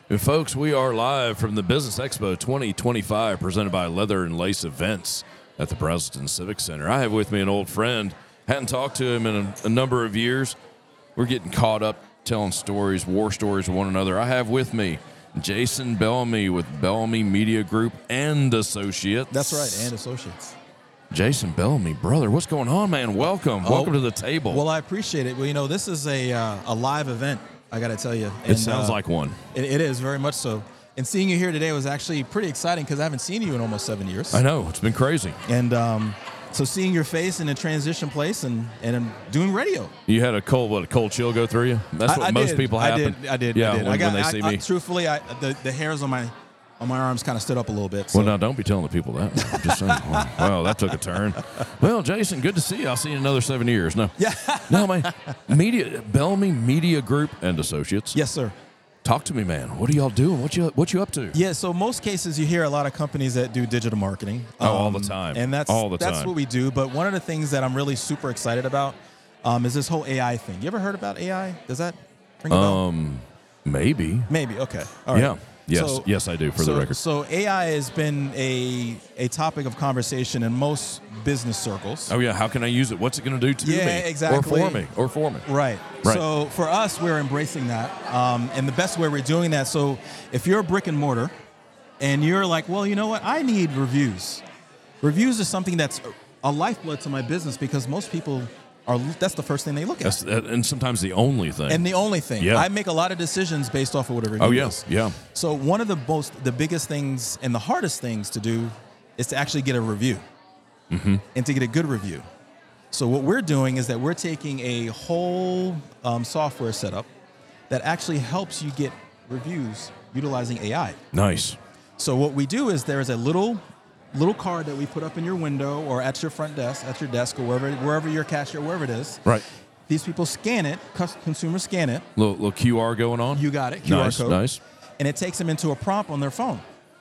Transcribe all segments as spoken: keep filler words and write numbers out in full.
And folks, we are live from the Business Expo twenty twenty-five, presented by Leather and Lace Events at the Braselton Civic Center. I have with me an old friend. Hadn't talked to him in a, a number of years. We're getting caught up telling stories, war stories with one another. I have with me Jason Bellamy with Bellamy Media Group and Associates. That's right, and Associates. Jason Bellamy, brother, what's going on, man? Welcome. Oh, Welcome to the table. Well, I appreciate it. Well, you know, this is a uh, a live event, I got to tell you. It sounds uh, like one. It, it is, very much so. And seeing you here today was actually pretty exciting because I haven't seen you in almost seven years. I know. It's been crazy. And um, so seeing your face in a transition place and, and I'm doing radio. You had a cold, what, a cold chill go through you? That's what I, I most did. people happen. I did. I did. Yeah, I did. when, I got, when they I, see I, me. Truthfully, I, the, the hairs on my on my arms kind of stood up a little bit. So. Well, now, don't be telling the people that. I'm just saying. Well, well, that took a turn. Well, Jason, good to see you. I'll see you in another seven years. No. Yeah. No, my media, Bellamy Media Group and Associates. Yes, sir. Talk to me, man. What are y'all doing? What you what you up to? Yeah, so most cases you hear a lot of companies that do digital marketing. Oh, um, all the time. And that's all the that's time. what we do. But one of the things that I'm really super excited about um, is this whole A I thing. You ever heard about A I? Does that ring a bell? Um, maybe. Maybe. Okay. All right. Yeah. Yes. So, yes, I do. For so, the record. So A I has been a a topic of conversation in most business circles. Oh yeah. How can I use it? What's it going to do to Yeah, me? exactly. Or for me? Or for me? Right. Right. So for us, we're embracing that, um, and the best way we're doing that. So if you're a brick and mortar, and you're like, well, you know what, I need reviews. Reviews is something that's a lifeblood to my business because most people are. That's the first thing they look at. That's, and sometimes the only thing. And the only thing. Yeah. I make a lot of decisions based off of what a review oh yeah. is. Yeah. So one of the most, the biggest things and the hardest things to do is to actually get a review, mm-hmm. and to get a good review. So what we're doing is that we're taking a whole um, software setup that actually helps you get reviews utilizing A I. Nice. So what we do is there's a little little card that we put up in your window or at your front desk, at your desk or wherever wherever your cashier, wherever it is. Right. These people scan it, cus- consumers scan it. Little, little Q R going on. You got it, Q R nice, code. Nice. And it takes them into a prompt on their phone.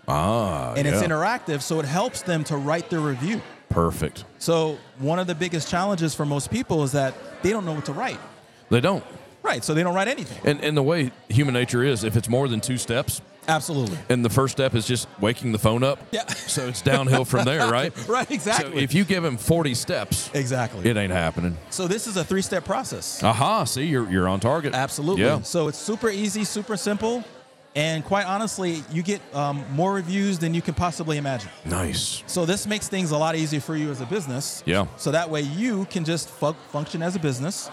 Ah, And yeah. it's interactive, so it helps them to write their review. Perfect. So one of the biggest challenges for most people is that they don't know what to write. They don't. Right, so they don't write anything. And and the way human nature is, if it's more than two steps, Absolutely. and the first step is just waking the phone up, Yeah. so it's downhill from there, right? Right, exactly. So if you give him forty steps, Exactly. it ain't happening. So this is a three-step process. Aha, see, you're you're on target. Absolutely. Yeah. So it's super easy, super simple, and quite honestly, you get um, more reviews than you can possibly imagine. Nice. So this makes things a lot easier for you as a business. Yeah. So that way you can just fu- function as a business.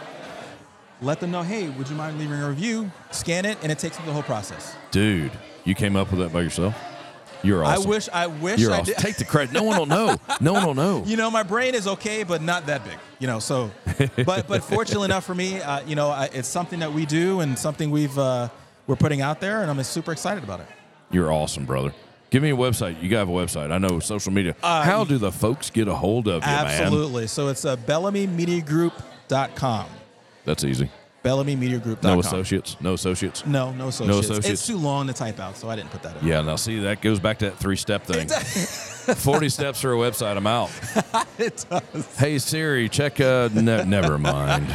Let them know, hey, would you mind leaving a review? Scan it, and it takes them the whole process. Dude, you came up with that by yourself? You're awesome. I wish, I wish You're I awesome. did. Take the credit. No one will know. No one will know. You know, my brain is okay, but not that big. You know, so, but but fortunately enough for me, uh, you know, I, it's something that we do and something we've uh, we're putting out there, and I'm super excited about it. You're awesome, brother. Give me a website. You got have a website. I know social media. Uh, How do the folks get a hold of you, man? Absolutely. So it's uh, Bellamy Media Group dot com. That's easy. Bellamy Media Group dot com. No associates? No associates? No, no associates. associates? It's too long to type out, so I didn't put that in. Yeah, now see, that goes back to that three-step thing. forty steps for a website, I'm out. It does. Hey, Siri, check, uh, ne- never mind.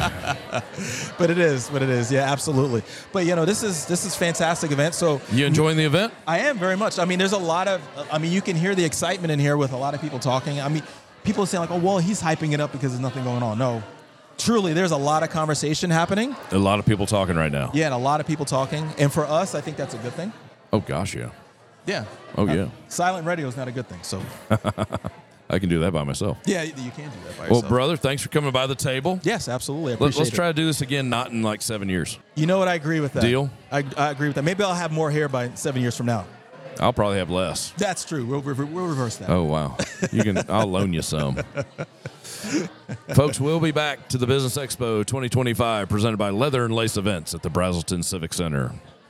But it is, but it is. Yeah, absolutely. But, you know, this is this is fantastic event. So You enjoying the event? I am very much. I mean, there's a lot of, I mean, you can hear the excitement in here with a lot of people talking. I mean, people say like, oh, well, he's hyping it up because there's nothing going on. No, truly, there's a lot of conversation happening. A lot of people talking right now. Yeah, and a lot of people talking. And for us, I think that's a good thing. Oh, gosh, yeah. Yeah. Oh, Uh, yeah. silent radio is not a good thing. So, I can do that by myself. yeah, you can do that by Well, yourself. brother, thanks for coming by the table. Yes, absolutely. I Let, appreciate let's it. try to do this again, not in like seven years. You know what? I agree with that. Deal? I, I agree with that. Maybe I'll have more hair by seven years from now. I'll probably have less. That's true. We'll, we'll, we'll reverse that. Oh, wow. You can. I'll loan you some. Folks, we'll be back to the Business Expo twenty twenty-five, presented by Leather and Lace Events at the Braselton Civic Center.